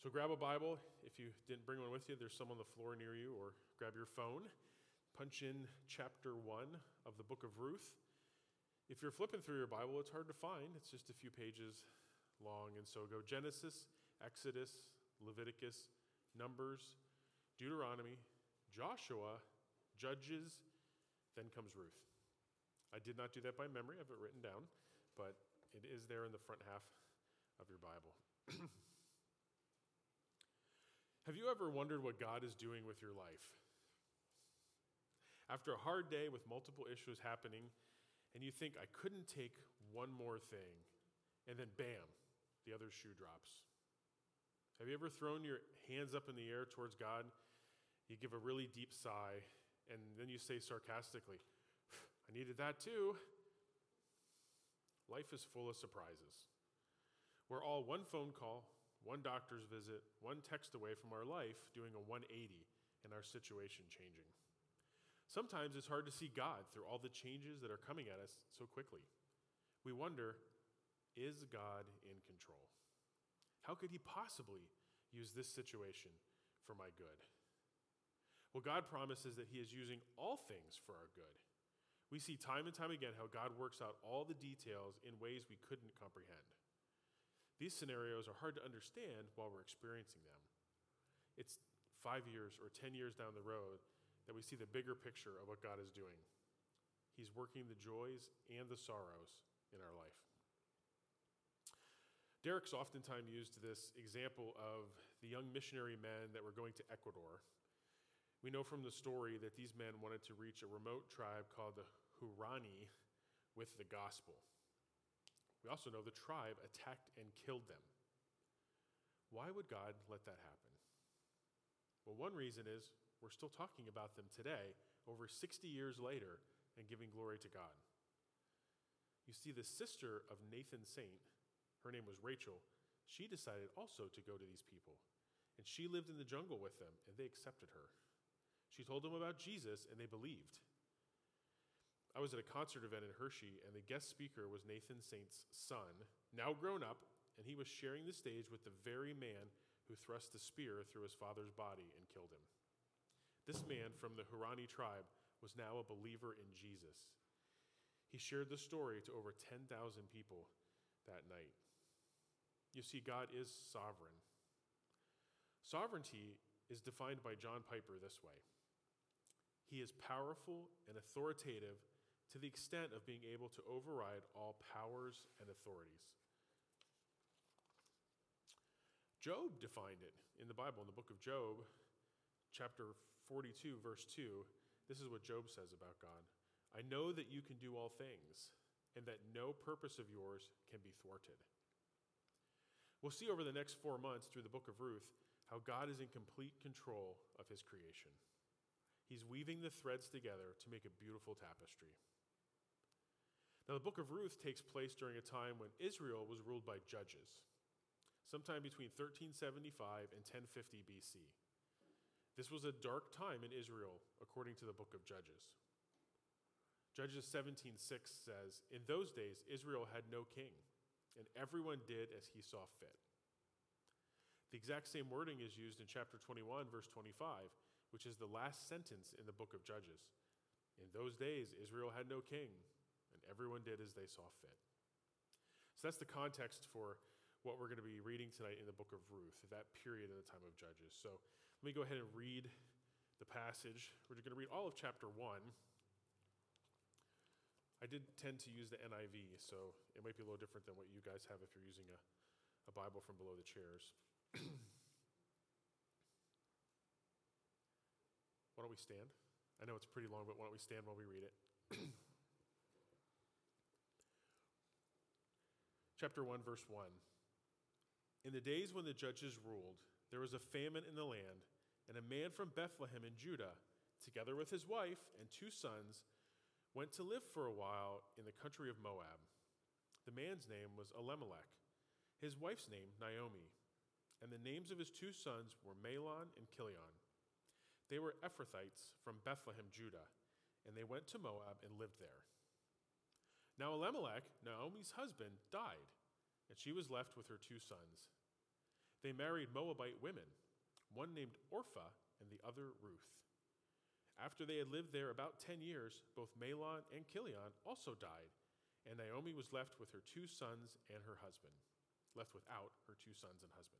So grab a Bible. If you didn't bring one with you, there's some on the floor near you, or grab your phone. Punch in chapter 1 of the book of Ruth. If you're flipping through your Bible, it's hard to find. It's just a few pages long. And so go Genesis, Exodus, Leviticus, Numbers, Deuteronomy, Joshua, Judges, then comes Ruth. I did not do that by memory. I have it written down, but it is there in the front half of your Bible. Have you ever wondered what God is doing with your life? After a hard day with multiple issues happening, and you think, I couldn't take one more thing, and then bam, the other shoe drops. Have you ever thrown your hands up in the air towards God? You give a really deep sigh, and then you say sarcastically, I needed that too. Life is full of surprises. We're all one phone call, one doctor's visit, one text away from our life doing a 180 and our situation changing. Sometimes it's hard to see God through all the changes that are coming at us so quickly. We wonder, is God in control? How could he possibly use this situation for my good? Well, God promises that he is using all things for our good. We see time and time again how God works out all the details in ways we couldn't comprehend. These scenarios are hard to understand while we're experiencing them. It's 5 years or 10 years down the road that we see the bigger picture of what God is doing. He's working the joys and the sorrows in our life. Derek's oftentimes used this example of the young missionary men that were going to Ecuador. We know from the story that these men wanted to reach a remote tribe called the Huaorani with the gospel. We also know the tribe attacked and killed them. Why would God let that happen? Well, one reason is we're still talking about them today, over 60 years later, and giving glory to God. You see, the sister of Nathan Saint, her name was Rachel, she decided also to go to these people. And she lived in the jungle with them, and they accepted her. She told them about Jesus, and they believed. I was at a concert event in Hershey, and the guest speaker was Nathan Saint's son, now grown up, and he was sharing the stage with the very man who thrust the spear through his father's body and killed him. This man from the Huaorani tribe was now a believer in Jesus. He shared the story to over 10,000 people that night. You see, God is sovereign. Sovereignty is defined by John Piper this way. He is powerful and authoritative to the extent of being able to override all powers and authorities. Job defined it in the Bible, in the book of Job, chapter 42, verse 2. This is what Job says about God. I know that you can do all things, and that no purpose of yours can be thwarted. We'll see over the next 4 months through the book of Ruth how God is in complete control of his creation. He's weaving the threads together to make a beautiful tapestry. Now, the book of Ruth takes place during a time when Israel was ruled by judges, sometime between 1375 and 1050 BC. This was a dark time in Israel, according to the book of Judges. Judges 17:6 says, in those days, Israel had no king, and everyone did as he saw fit. The exact same wording is used in chapter 21, verse 25, which is the last sentence in the book of Judges. In those days, Israel had no king, and everyone did as they saw fit. So that's the context for what we're going to be reading tonight in the book of Ruth, that period in the time of Judges. So let me go ahead and read the passage. We're going to read all of chapter 1. I did tend to use the NIV, so it might be a little different than what you guys have if you're using a Bible from below the chairs. Why don't we stand? I know it's pretty long, but why don't we stand while we read it? Chapter 1, verse 1. In the days when the judges ruled, there was a famine in the land, and a man from Bethlehem in Judah, together with his wife and 2 sons, went to live for a while in the country of Moab. The man's name was Elimelech, his wife's name Naomi, and the names of his 2 sons were Mahlon and Chilion. They were Ephrathites from Bethlehem, Judah, and they went to Moab and lived there. Now Elimelech, Naomi's husband, died, and she was left with her 2 sons. they married Moabite women, one named Orpah and the other Ruth. After they had lived there about 10 years, both Mahlon and Chilion also died, and Naomi was left with her 2 sons and her husband, left without her 2 sons and husband.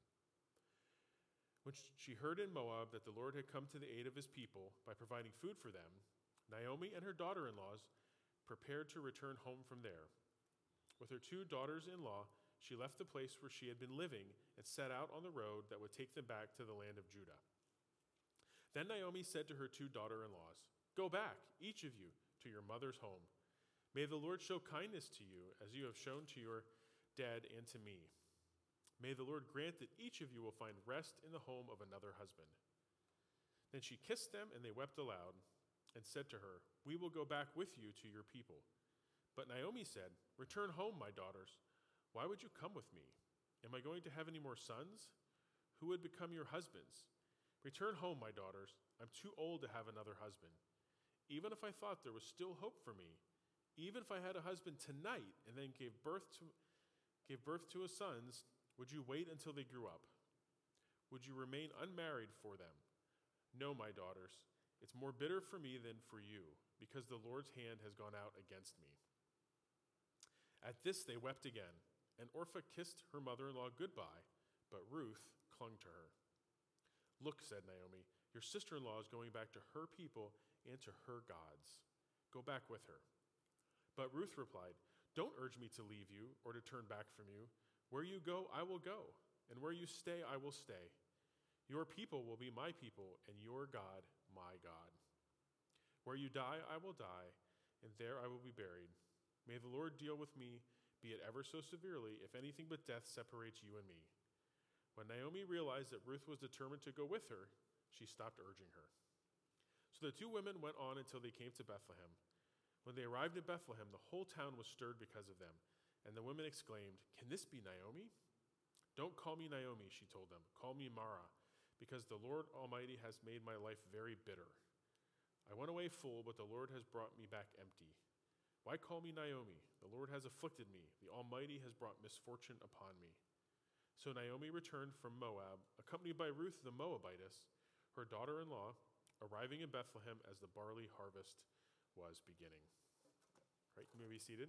When she heard in Moab that the Lord had come to the aid of his people by providing food for them, Naomi and her daughter-in-laws prepared to return home from there. With her 2 daughters-in-law, she left the place where she had been living and set out on the road that would take them back to the land of Judah. Then Naomi said to her 2 daughter-in-laws, "Go back, each of you, to your mother's home. May the Lord show kindness to you as you have shown to your dead and to me. May the Lord grant that each of you will find rest in the home of another husband." Then she kissed them, and they wept aloud and said to her, "We will go back with you to your people." But Naomi said, "Return home, my daughters. Why would you come with me? Am I going to have any more sons? Who would become your husbands? Return home, my daughters. I'm too old to have another husband. Even if I thought there was still hope for me, even if I had a husband tonight and then gave birth to his sons, would you wait until they grew up? Would you remain unmarried for them? No, my daughters. It's more bitter for me than for you, because the Lord's hand has gone out against me." At this they wept again, and Orpah kissed her mother-in-law goodbye, but Ruth clung to her. "Look," said Naomi, "your sister-in-law is going back to her people and to her gods. Go back with her." But Ruth replied, "Don't urge me to leave you or to turn back from you. Where you go, I will go, and where you stay, I will stay. Your people will be my people, and your God, my God. Where you die, I will die, and there I will be buried. May the Lord deal with me, be it ever so severely, if anything but death separates you and me." When Naomi realized that Ruth was determined to go with her, she stopped urging her. So the 2 women went on until they came to Bethlehem. When they arrived at Bethlehem, the whole town was stirred because of them, and the women exclaimed, "Can this be Naomi?" "Don't call me Naomi," she told them. "Call me Mara, because the Lord Almighty has made my life very bitter. I went away full, but the Lord has brought me back empty. Why call me Naomi? The Lord has afflicted me. The Almighty has brought misfortune upon me." So Naomi returned from Moab, accompanied by Ruth the Moabitess, her daughter-in-law, arriving in Bethlehem as the barley harvest was beginning. All right, you may be seated.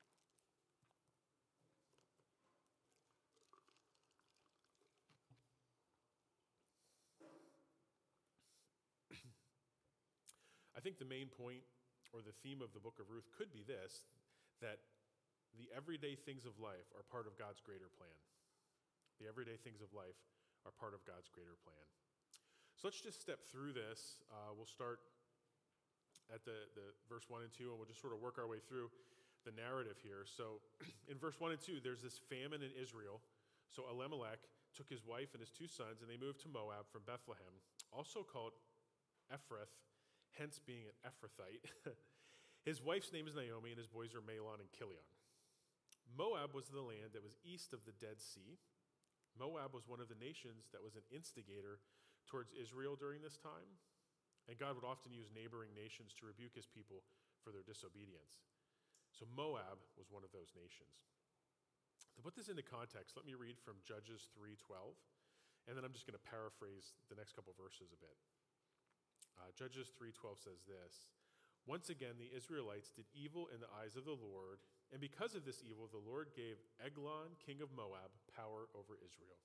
I think the main point or the theme of the book of Ruth could be this, that the everyday things of life are part of God's greater plan. The everyday things of life are part of God's greater plan. So let's just step through this. We'll start at the verse 1 and 2, and we'll just sort of work our way through the narrative here. So in verse 1 and 2, there's this famine in Israel. So Elimelech took his wife and his 2 sons, and they moved to Moab from Bethlehem, also called Ephrath, hence being an Ephrathite. His wife's name is Naomi, and his boys are Mahlon and Chilion. Moab was the land that was east of the Dead Sea. Moab was one of the nations that was an instigator towards Israel during this time, and God would often use neighboring nations to rebuke his people for their disobedience. So Moab was one of those nations. To put this into context, let me read from Judges 3:12, and then I'm just going to paraphrase the next couple verses a bit. Judges 3:12 says this, "Once again the Israelites did evil in the eyes of the Lord, and because of this evil the Lord gave Eglon, king of Moab, power over Israel."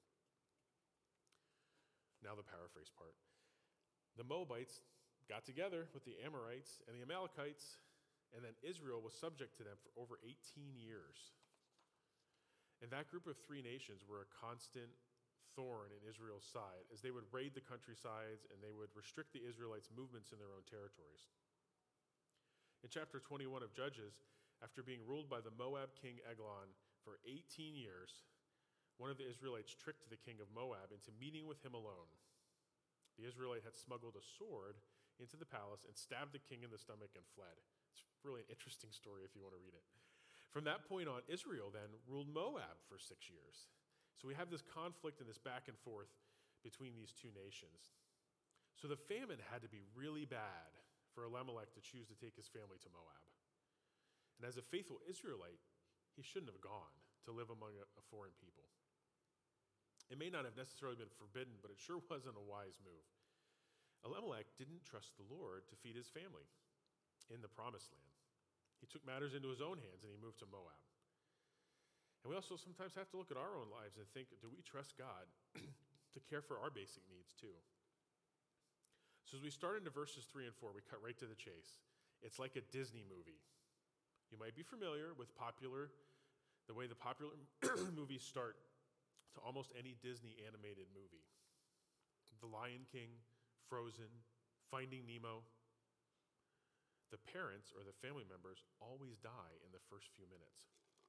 Now the paraphrase part. The Moabites got together with the Amorites and the Amalekites, and then Israel was subject to them for over 18 years. And that group of 3 nations were a constant thorn in Israel's side as they would raid the countrysides and they would restrict the Israelites' movements in their own territories. In chapter 21 of Judges, after being ruled by the Moab king Eglon for 18 years, one of the Israelites tricked the king of Moab into meeting with him alone. The Israelite had smuggled a sword into the palace and stabbed the king in the stomach and fled. It's really an interesting story if you want to read it. From that point on, Israel then ruled Moab for 6 years. So we have this conflict and this back and forth between these 2 nations. So the famine had to be really bad for Elimelech to choose to take his family to Moab. And as a faithful Israelite, he shouldn't have gone to live among a foreign people. It may not have necessarily been forbidden, but it sure wasn't a wise move. Elimelech didn't trust the Lord to feed his family in the promised land. He took matters into his own hands and he moved to Moab. And we also sometimes have to look at our own lives and think, do we trust God to care for our basic needs too? So as we start into verses 3 and 4, we cut right to the chase. It's like a Disney movie. You might be familiar with the way the popular movies start to almost any Disney animated movie. The Lion King, Frozen, Finding Nemo. The parents or the family members always die in the first few minutes.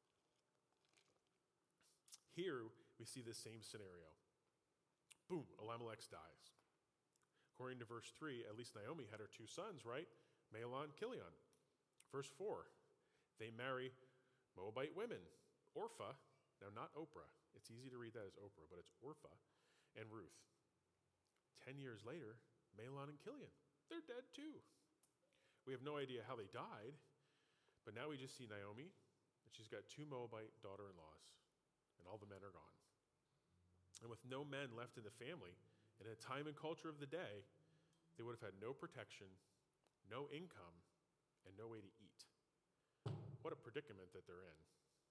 Here, we see the same scenario. Boom, Elimelech dies. According to verse 3, at least Naomi had her two sons, right? Mahlon, Chilion. Verse 4, they marry Moabite women, Orpah, now not Oprah. It's easy to read that as Oprah, but it's Orpah, and Ruth. 10 years later, Mahlon and Chilion, they're dead too. We have no idea how they died, but now we just see Naomi, and she's got two Moabite daughter-in-laws, and all the men are gone. And with no men left in the family, in a time and culture of the day, they would have had no protection, no income, and no way to eat. What a predicament that they're in.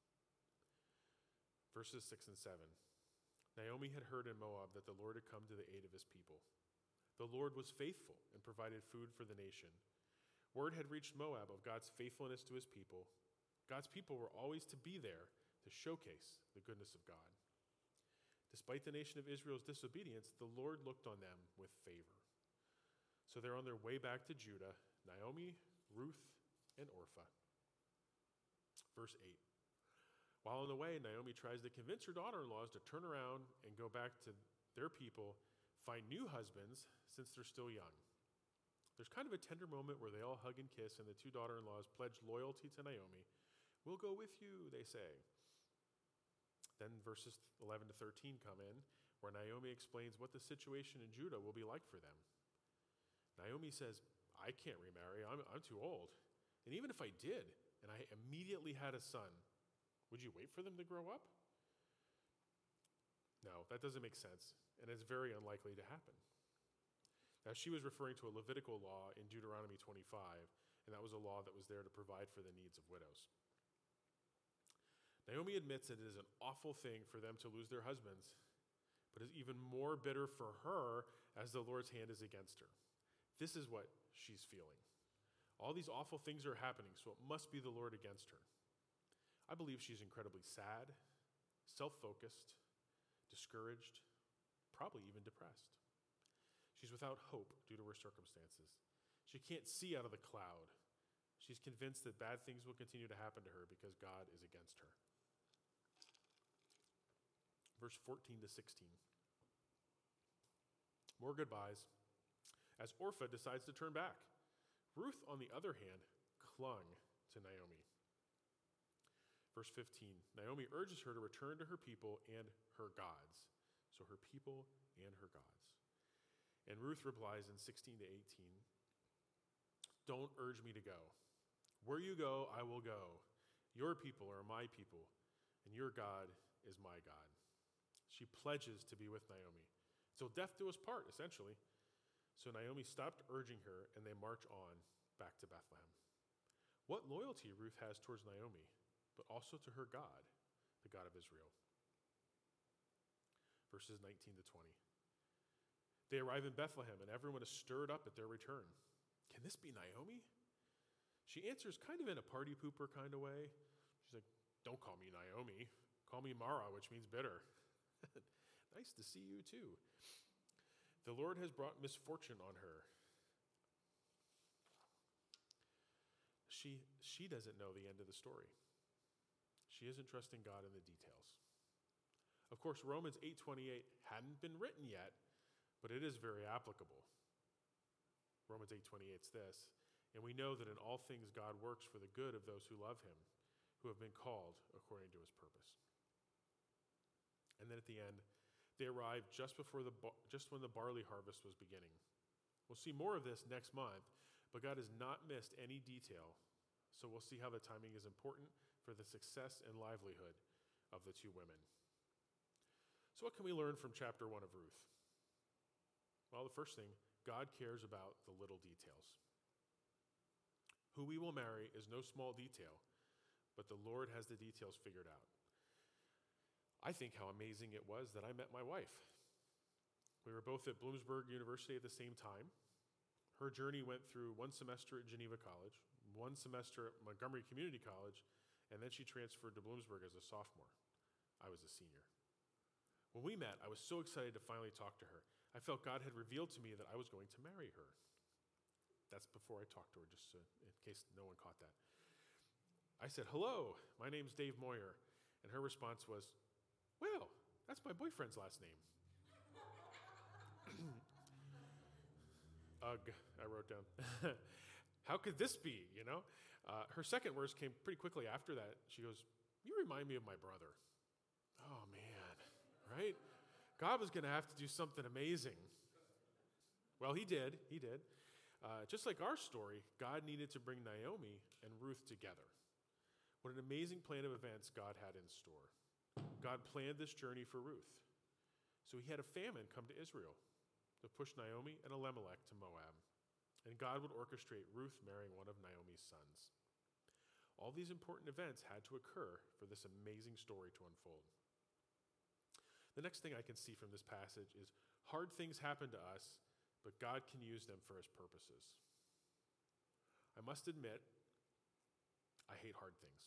Verses 6 and 7. Naomi had heard in Moab that the Lord had come to the aid of his people. The Lord was faithful and provided food for the nation. Word had reached Moab of God's faithfulness to his people. God's people were always to be there to showcase the goodness of God. Despite the nation of Israel's disobedience, the Lord looked on them with favor. So they're on their way back to Judah, Naomi, Ruth, and Orpah. Verse 8. While on the way, Naomi tries to convince her daughter-in-laws to turn around and go back to their people, find new husbands since they're still young. There's kind of a tender moment where they all hug and kiss, and the two daughter-in-laws pledge loyalty to Naomi. We'll go with you, they say. Then verses 11 to 13 come in, where Naomi explains what the situation in Judah will be like for them. Naomi says, I can't remarry, I'm too old. And even if I did, and I immediately had a son, would you wait for them to grow up? No, that doesn't make sense, and it's very unlikely to happen. Now, she was referring to a Levitical law in Deuteronomy 25, and that was a law that was there to provide for the needs of widows. Naomi admits that it is an awful thing for them to lose their husbands, but is even more bitter for her as the Lord's hand is against her. This is what she's feeling. All these awful things are happening, so it must be the Lord against her. I believe she's incredibly sad, self-focused, discouraged, probably even depressed. She's without hope due to her circumstances. She can't see out of the cloud. She's convinced that bad things will continue to happen to her because God is against her. Verse 14 to 16. More goodbyes as Orpah decides to turn back. Ruth, on the other hand, clung to Naomi. Verse 15, Naomi urges her to return to her people and her gods. So her people and her gods. And Ruth replies in 16 to 18, don't urge me to go. Where you go, I will go. Your people are my people, and your God is my God. She pledges to be with Naomi. So death do us part, essentially. So Naomi stopped urging her, and they march on back to Bethlehem. What loyalty Ruth has towards Naomi, but also to her God, the God of Israel. Verses 19 to 20. They arrive in Bethlehem, and everyone is stirred up at their return. Can this be Naomi? She answers kind of in a party pooper kind of way. She's like, don't call me Naomi. Call me Mara, which means bitter. Nice to see you too. The Lord has brought misfortune on her. She doesn't know the end of the story. She isn't trusting God in the details. Of course, Romans 8:28 hadn't been written yet, but it is very applicable. Romans 8:28 is this, and we know that in all things God works for the good of those who love him, who have been called according to his purpose. And then at the end, they arrived just when the barley harvest was beginning. We'll see more of this next month, but God has not missed any detail, so we'll see how the timing is important for the success and livelihood of the two women. So what can we learn from chapter 1 of Ruth? Well, the first thing, God cares about the little details. Who we will marry is no small detail, but the Lord has the details figured out. I think how amazing it was that I met my wife. We were both at Bloomsburg University at the same time. Her journey went through 1 semester at Geneva College, 1 semester at Montgomery Community College, and then she transferred to Bloomsburg as a sophomore. I was a senior. When we met, I was so excited to finally talk to her. I felt God had revealed to me that I was going to marry her. That's before I talked to her, just in case no one caught that. I said, "Hello, my name's Dave Moyer." And her response was, "Well, that's my boyfriend's last name." Ugh, I wrote down. How could this be, Her second words came pretty quickly after that. She goes, "You remind me of my brother." Oh, man, right? God was going to have to do something amazing. Well, he did. Just like our story, God needed to bring Naomi and Ruth together. What an amazing plan of events God had in store. God planned this journey for Ruth. So he had a famine come to Israel to push Naomi and Elimelech to Moab. And God would orchestrate Ruth marrying one of Naomi's sons. All these important events had to occur for this amazing story to unfold. The next thing I can see from this passage is hard things happen to us, but God can use them for his purposes. I must admit, I hate hard things.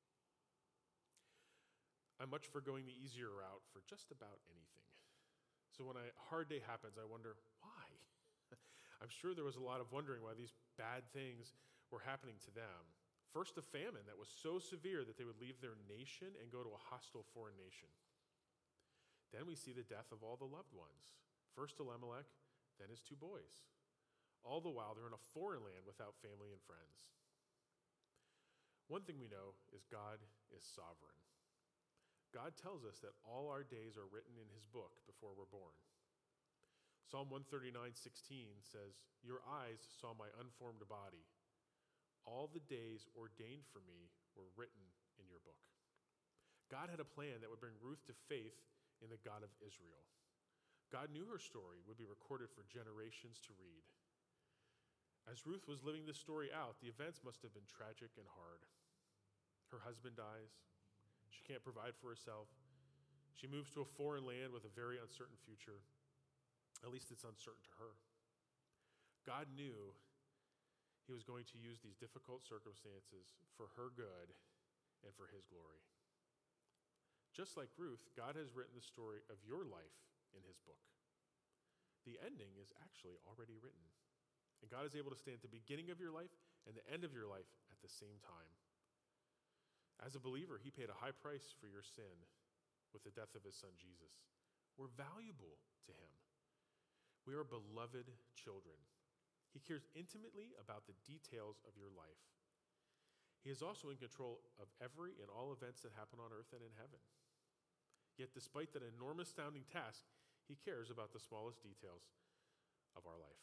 I'm much for going the easier route for just about anything. So when a hard day happens, I wonder, why? I'm sure there was a lot of wondering why these bad things were happening to them. First, a famine that was so severe that they would leave their nation and go to a hostile foreign nation. Then we see the death of all the loved ones. First Elimelech, then his 2 boys. All the while, they're in a foreign land without family and friends. One thing we know is God is sovereign. God tells us that all our days are written in his book before we're born. Psalm 139:16 says, "Your eyes saw my unformed body. All the days ordained for me were written in your book." God had a plan that would bring Ruth to faith in the God of Israel. God knew her story would be recorded for generations to read. As Ruth was living this story out, the events must have been tragic and hard. Her husband dies. She can't provide for herself. She moves to a foreign land with a very uncertain future. At least it's uncertain to her. God knew he was going to use these difficult circumstances for her good and for his glory. Just like Ruth, God has written the story of your life in his book. The ending is actually already written. And God is able to stay at the beginning of your life and the end of your life at the same time. As a believer, he paid a high price for your sin with the death of his son, Jesus. We're valuable to him. We are beloved children. He cares intimately about the details of your life. He is also in control of every and all events that happen on earth and in heaven. Yet despite that enormous sounding task, he cares about the smallest details of our life.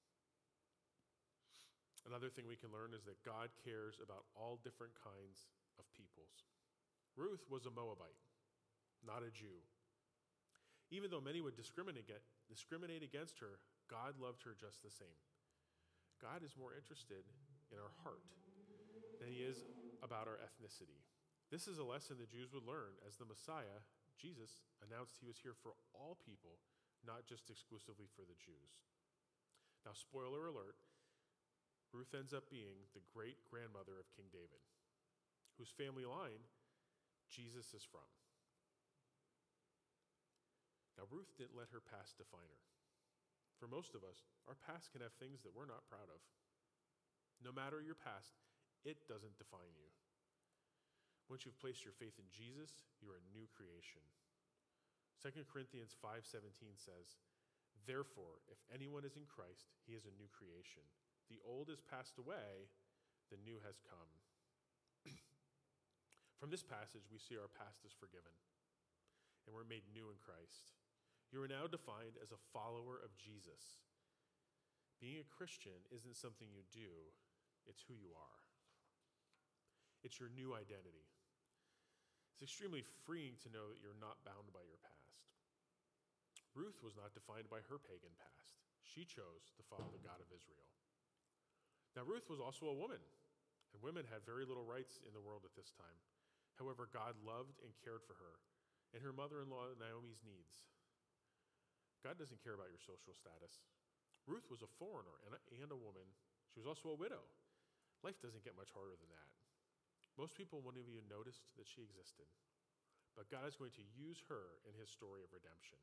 Another thing we can learn is that God cares about all different kinds of peoples. Ruth was a Moabite, not a Jew. Even though many would discriminate against her, God loved her just the same. God is more interested in our heart than he is about our ethnicity. This is a lesson the Jews would learn as the Messiah, Jesus, announced he was here for all people, not just exclusively for the Jews. Now, spoiler alert, Ruth ends up being the great-grandmother of King David, whose family line Jesus is from. Now, Ruth didn't let her past define her. For most of us, our past can have things that we're not proud of. No matter your past, it doesn't define you. Once you've placed your faith in Jesus, you're a new creation. 2 Corinthians 5:17 says, "Therefore, if anyone is in Christ, he is a new creation. The old has passed away, the new has come." From this passage, we see our past is forgiven, and we're made new in Christ. You are now defined as a follower of Jesus. Being a Christian isn't something you do, it's who you are. It's your new identity. It's extremely freeing to know that you're not bound by your past. Ruth was not defined by her pagan past. She chose to follow the God of Israel. Now, Ruth was also a woman, and women had very little rights in the world at this time. However, God loved and cared for her and her mother-in-law Naomi's needs. God doesn't care about your social status. Ruth was a foreigner and a woman. She was also a widow. Life doesn't get much harder than that. Most people wouldn't have even noticed that she existed. But God is going to use her in his story of redemption.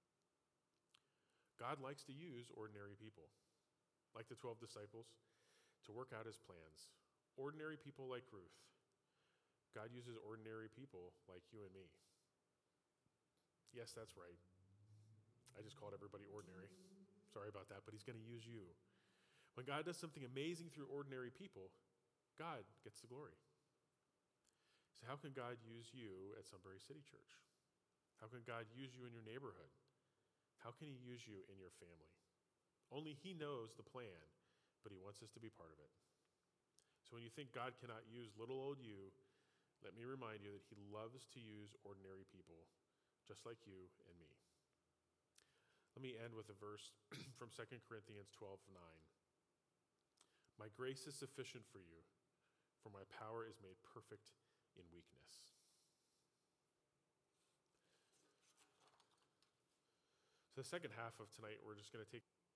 God likes to use ordinary people, like the 12 disciples, to work out his plans. Ordinary people like Ruth. God uses ordinary people like you and me. Yes, that's right. I just called everybody ordinary. Sorry about that, but he's going to use you. When God does something amazing through ordinary people, God gets the glory. So how can God use you at Sunbury City Church? How can God use you in your neighborhood? How can he use you in your family? Only he knows the plan, but he wants us to be part of it. So when you think God cannot use little old you, let me remind you that he loves to use ordinary people, just like you and me. Let me end with a verse from 2 Corinthians 12:9. My grace is sufficient for you, for my power is made perfect in weakness. So the second half of tonight, we're just going to take